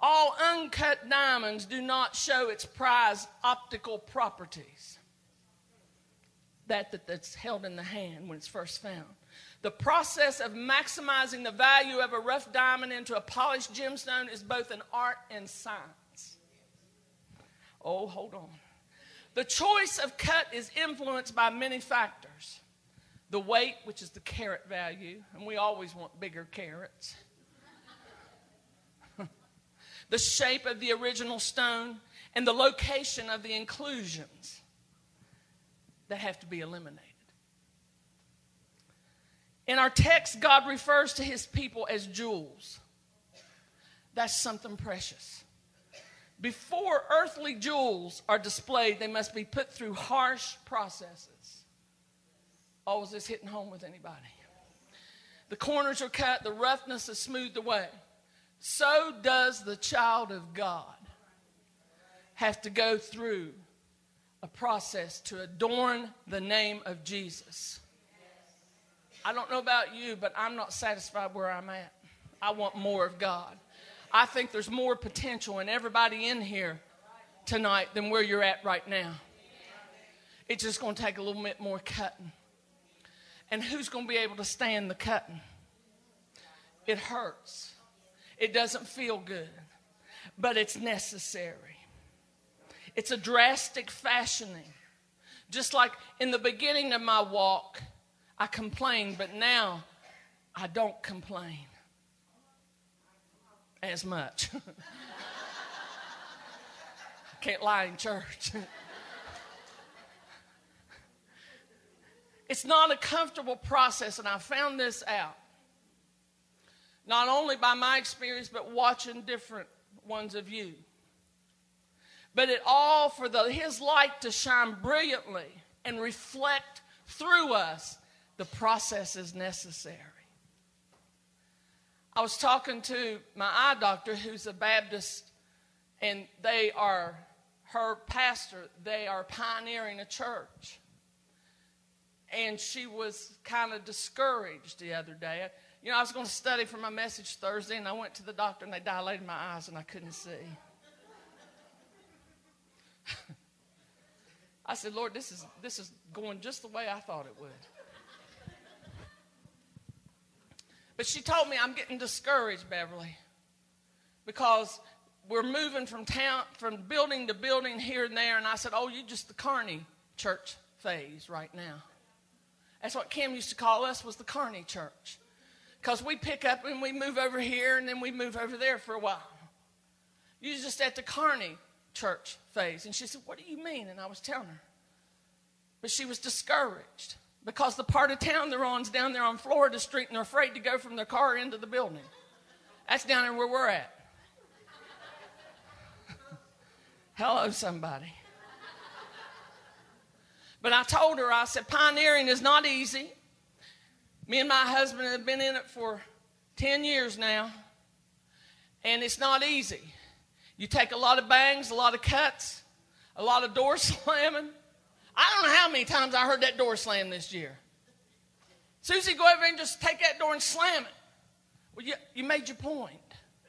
all uncut diamonds do not show its prized optical properties that's held in the hand when it's first found. The process of maximizing the value of a rough diamond into a polished gemstone is both an art and science. Oh, hold on. The choice of cut is influenced by many factors. The weight, which is the carat value, and we always want bigger carats. The shape of the original stone, and the location of the inclusions that have to be eliminated. In our text, God refers to his people as jewels. That's something precious. Before earthly jewels are displayed, they must be put through harsh processes. Oh, is this hitting home with anybody? The corners are cut, the roughness is smoothed away. So does the child of God have to go through a process to adorn the name of Jesus. I don't know about you, but I'm not satisfied where I'm at. I want more of God. I think there's more potential in everybody in here tonight than where you're at right now. It's just going to take a little bit more cutting. And who's going to be able to stand the cutting? It hurts. It doesn't feel good, but it's necessary. It's a drastic fashioning. Just like in the beginning of my walk, I complained, but now I don't complain as much. Can't lie in church. It's not a comfortable process, and I found this out. Not only by my experience, but watching different ones of you. But it all for his light to shine brilliantly and reflect through us. The process is necessary. I was talking to my eye doctor, who's a Baptist, and they are her pastor. They are pioneering a church. And she was kind of discouraged the other day. You know, I was going to study for my message Thursday, and I went to the doctor, and they dilated my eyes, and I couldn't see. I said, Lord, this is going just the way I thought it would. But she told me, I'm getting discouraged, Beverly, because we're moving from building to building here and there. And I said, oh, you're just the Carney church phase right now. That's what Kim used to call us, was the Carney church. Because we pick up and we move over here and then we move over there for a while. You're just at the Carney church phase. And she said, what do you mean? And I was telling her. But she was discouraged because the part of town they're on is down there on Florida Street, and they're afraid to go from their car into the building. That's down there where we're at. Hello, somebody. But I told her, I said, pioneering is not easy. Me and my husband have been in it for 10 years now, and it's not easy. You take a lot of bangs, a lot of cuts, a lot of door slamming. I don't know how many times I heard that door slam this year. Susie, go over and just take that door and slam it. Well, you made your point.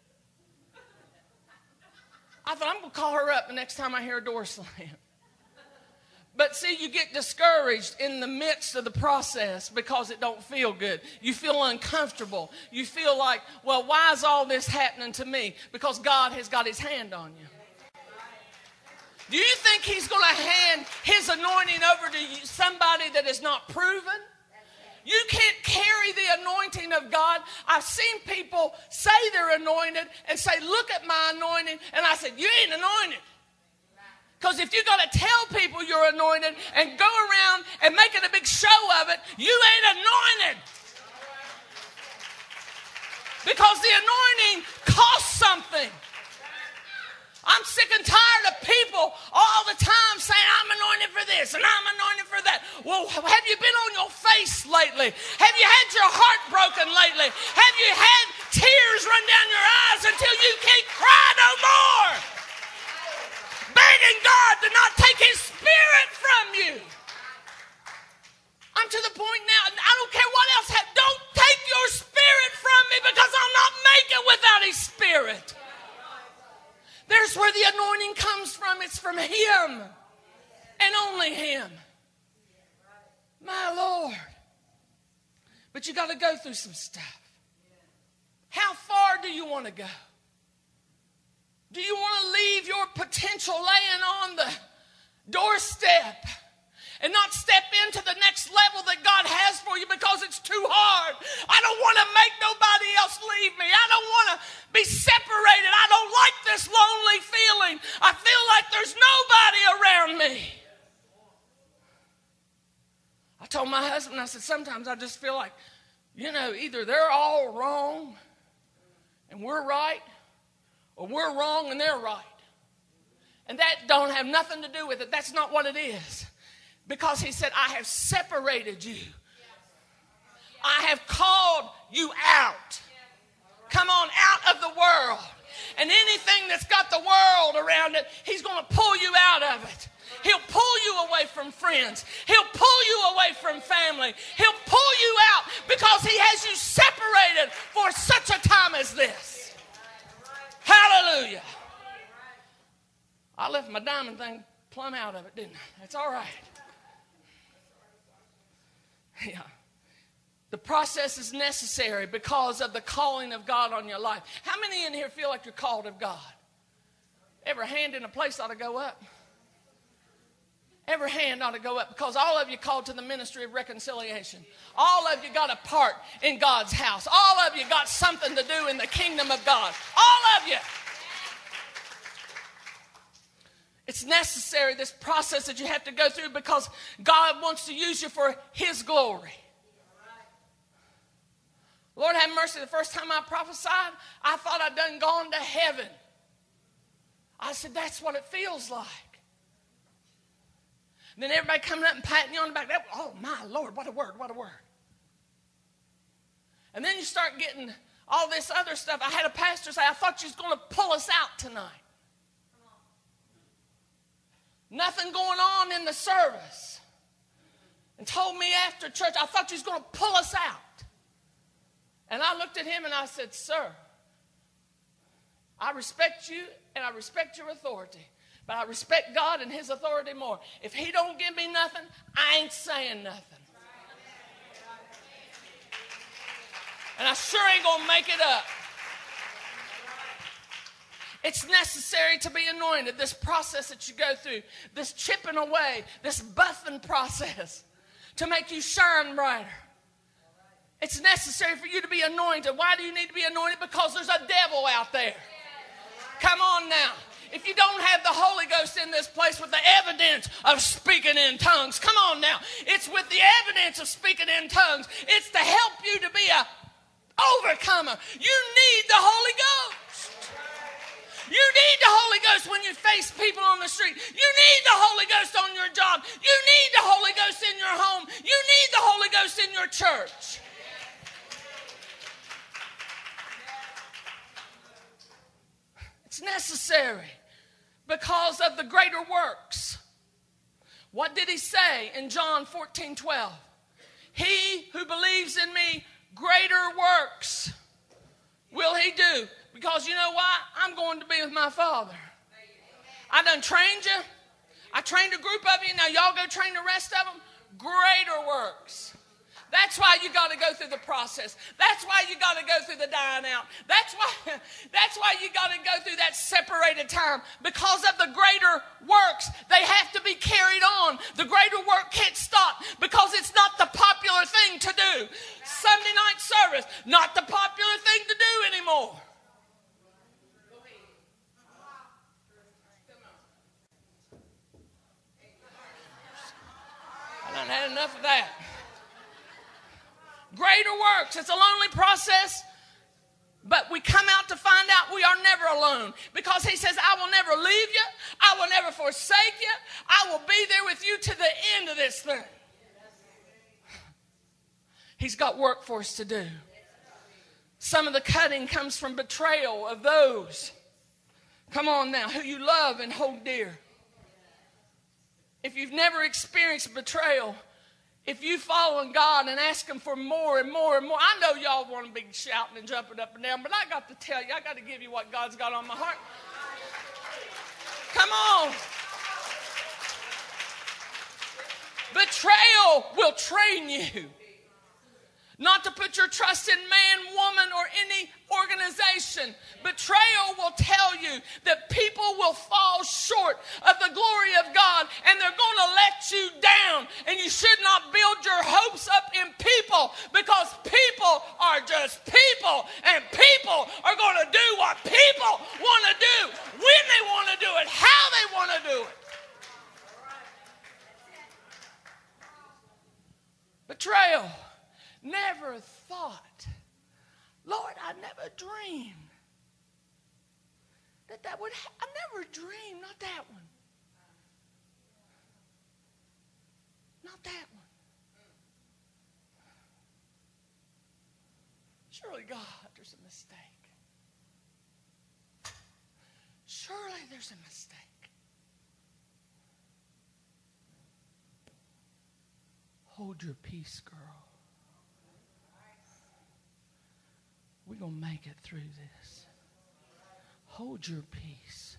I thought, I'm going to call her up the next time I hear a door slam. But see, you get discouraged in the midst of the process because it don't feel good. You feel uncomfortable. You feel like, well, why is all this happening to me? Because God has got his hand on you. Do you think he's going to hand his anointing over to somebody that is not proven? You can't carry the anointing of God. I've seen people say they're anointed and say, look at my anointing. And I said, you ain't anointed. Because if you're going to tell people you're anointed and go around and making a big show of it, you ain't anointed. Because the anointing costs something. I'm sick and tired of people all the time saying, I'm anointed for this and I'm anointed for that. Well, have you been on your face lately? Have you had your heart broken lately? Have you had tears run down your eyes until you can't cry no more? Begging God to not take his spirit from you. I'm to the point now, I don't care what else. Don't take your spirit from me, because I'll not make it without his spirit. There's where the anointing comes from. It's from Him and only Him. My Lord. But you got to go through some stuff. How far do you want to go? Do you want to leave your potential laying on the doorstep and not step into the next level that God has for you because it's too hard? I don't want to make nobody else leave me. I don't want to be separated. I don't like this lonely feeling. I feel like there's nobody around me. I told my husband, I said, sometimes I just feel like, either they're all wrong and we're right, or we're wrong and they're right. And that don't have nothing to do with it. That's not what it is. Because He said, I have separated you. I have called you out. Come on, out of the world. And anything that's got the world around it, He's going to pull you out of it. He'll pull you away from friends. He'll pull you away from family. He'll pull you out because He has you separated for such a time as this. Hallelujah. I left my diamond thing plumb out of it, didn't I? That's all right. Yeah. The process is necessary because of the calling of God on your life. How many in here feel like you're called of God? Every hand in a place ought to go up. Every hand ought to go up because all of you called to the ministry of reconciliation. All of you got a part in God's house. All of you got something to do in the kingdom of God. All of you. It's necessary, this process that you have to go through, because God wants to use you for His glory. Lord have mercy, the first time I prophesied, I thought I'd done gone to heaven. I said, that's what it feels like. And then everybody coming up and patting you on the back. Oh, my Lord, what a word, what a word. And then you start getting all this other stuff. I had a pastor say, I thought you was going to pull us out tonight. Nothing going on in the service. And told me after church, I thought you was going to pull us out. And I looked at him and I said, sir, I respect you and I respect your authority. But I respect God and His authority more. If He don't give me nothing, I ain't saying nothing. And I sure ain't going to make it up. It's necessary to be anointed. This process that you go through, this chipping away, this buffing process to make you shine brighter. It's necessary for you to be anointed. Why do you need to be anointed? Because there's a devil out there. Come on now. If you don't have the Holy Ghost in this place with the evidence of speaking in tongues, come on now. It's with the evidence of speaking in tongues. It's to help you to be an overcomer. You need the Holy Ghost. You need the Holy Ghost when you face people on the street. You need the Holy Ghost on your job. You need the Holy Ghost in your home. You need the Holy Ghost in your church. It's necessary because of the greater works. What did He say in John 14:12? He who believes in me, greater works will he do. Because you know why? I'm going to be with my Father. I done trained you. I trained a group of you. Now y'all go train the rest of them. Greater works. That's why you got to go through the process. That's why you got to go through the dying out. That's why you got to go through that separated time. Because of the greater works, they have to be carried on. The greater work can't stop because it's not the popular thing to do. Sunday night service, not the popular thing to do anymore. I done had enough of that. Greater works. It's a lonely process, but we come out to find out we are never alone, because He says, I will never leave you. I will never forsake you. I will be there with you to the end of this thing. He's got work for us to do. Some of the cutting comes from betrayal of those, come on now, who you love and hold dear. If you've never experienced betrayal, if you follow in God and ask Him for more and more and more, I know y'all want to be shouting and jumping up and down, but I got to tell you, I got to give you what God's got on my heart. Come on. Betrayal will train you not to put your trust in man, woman, or any organization. Betrayal will tell you that people will fall short of the glory of God, and they're going to let you down. And you should not build your hopes up in people, because people are just people, and people are going to do what people want to do, when they want to do it, how they want to do it. Betrayal. Never thought, Lord, I never dreamed that would I never dreamed, not that one. Not that one. Surely, God, there's a mistake. Surely there's a mistake. Hold your peace, girl. We're going to make it through this. Hold your peace.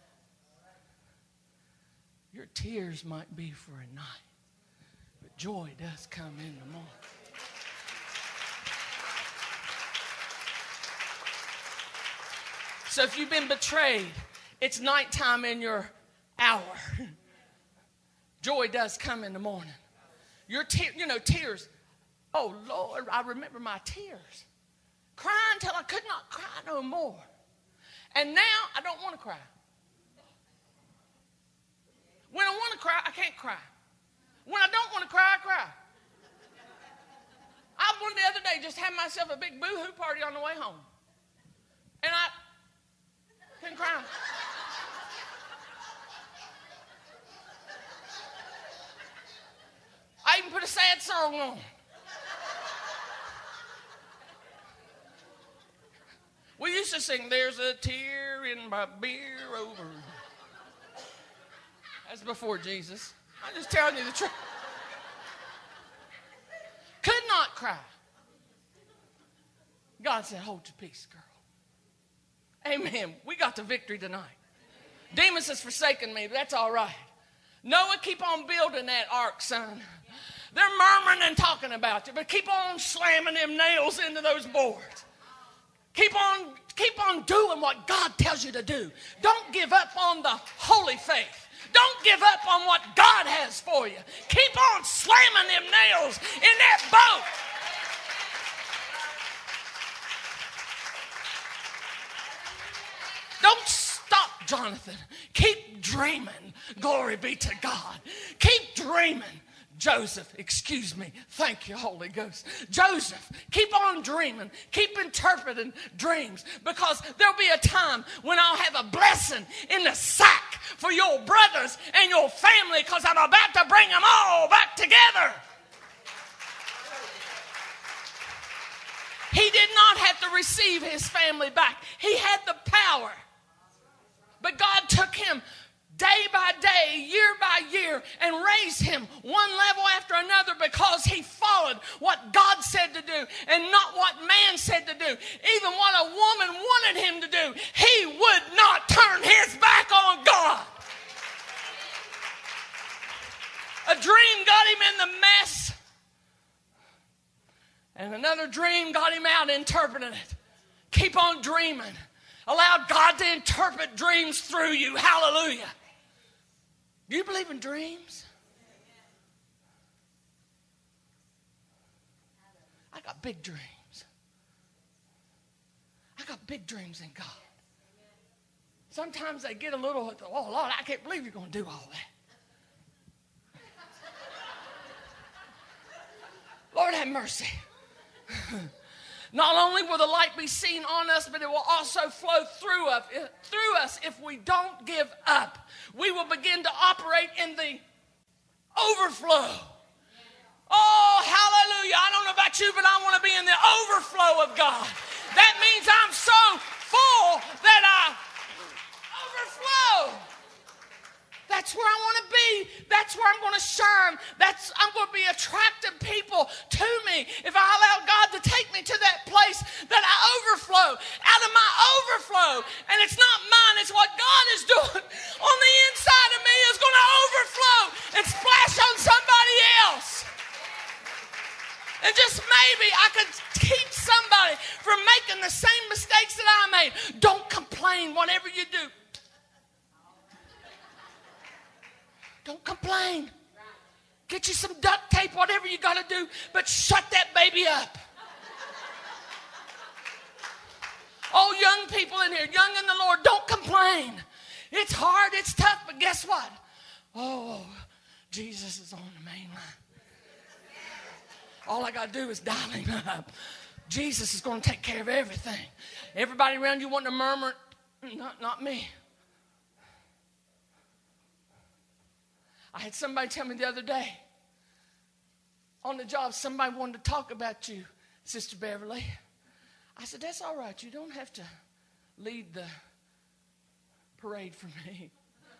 Your tears might be for a night, but joy does come in the morning. So if you've been betrayed, it's nighttime in your hour. Joy does come in the morning. Your tears. Oh, Lord, I remember my tears. Crying till I could not cry no more. And now I don't want to cry. When I want to cry, I can't cry. When I don't want to cry, I cry. I one the other day just had myself a big boo-hoo party on the way home. And I couldn't cry. I even put a sad song on. We used to sing, there's a tear in my beer over. That's before Jesus. I'm just telling you the truth. Could not cry. God said, hold your peace, girl. Amen. We got the victory tonight. Demas has forsaken me, but that's all right. Noah, keep on building that ark, son. They're murmuring and talking about you, but keep on slamming them nails into those boards. Keep on doing what God tells you to do. Don't give up on the holy faith. Don't give up on what God has for you. Keep on slamming them nails in that boat. Don't stop, Jonathan. Keep dreaming. Glory be to God. Keep dreaming. Joseph, excuse me. Thank you, Holy Ghost. Joseph, keep on dreaming. Keep interpreting dreams, because there'll be a time when I'll have a blessing in the sack for your brothers and your family, because I'm about to bring them all back together. He did not have to receive his family back. He had the power. But God took him day by day, year by year, and raised him one level after another, because he followed what God said to do and not what man said to do. Even what a woman wanted him to do, he would not turn his back on God. A dream got him in the mess, and another dream got him out interpreting it. Keep on dreaming. Allow God to interpret dreams through you. Hallelujah. Do you believe in dreams? I got big dreams. I got big dreams in God. Sometimes they get a little, oh, Lord, I can't believe you're going to do all that. Lord, have mercy. Not only will the light be seen on us, but it will also flow through us if we don't give up. We will begin to operate in the overflow. Oh, hallelujah. I don't know about you, but I want to be in the overflow of God. That means I'm so full that I overflow. That's where I want to be. That's where I'm going to shine. I'm going to be attracting people to me if I allow God to take me to that place that I overflow. Out of my overflow. And it's not mine. It's what God is doing on the the same mistakes that I made. Don't complain whatever you do. Don't complain. Get you some duct tape, whatever you got to do, but shut that baby up. Oh, young people in here, young in the Lord, don't complain. It's hard, it's tough, but guess what? Oh, Jesus is on the main line. All I got to do is dial him up. Jesus is going to take care of everything. Everybody around you wanting to murmur, not me. I had somebody tell me the other day, on the job, somebody wanted to talk about you, Sister Beverly. I said, that's all right. You don't have to lead the parade for me.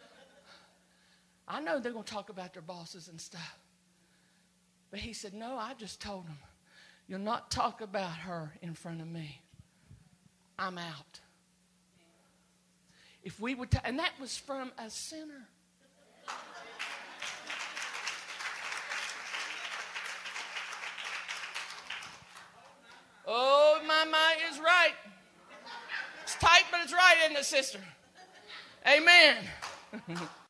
I know they're going to talk about their bosses and stuff. But he said, no, I just told them, you'll not talk about her in front of me. I'm out. If we would, and that was from a sinner. Oh, my is right. It's tight, but it's right, isn't it, sister? Amen.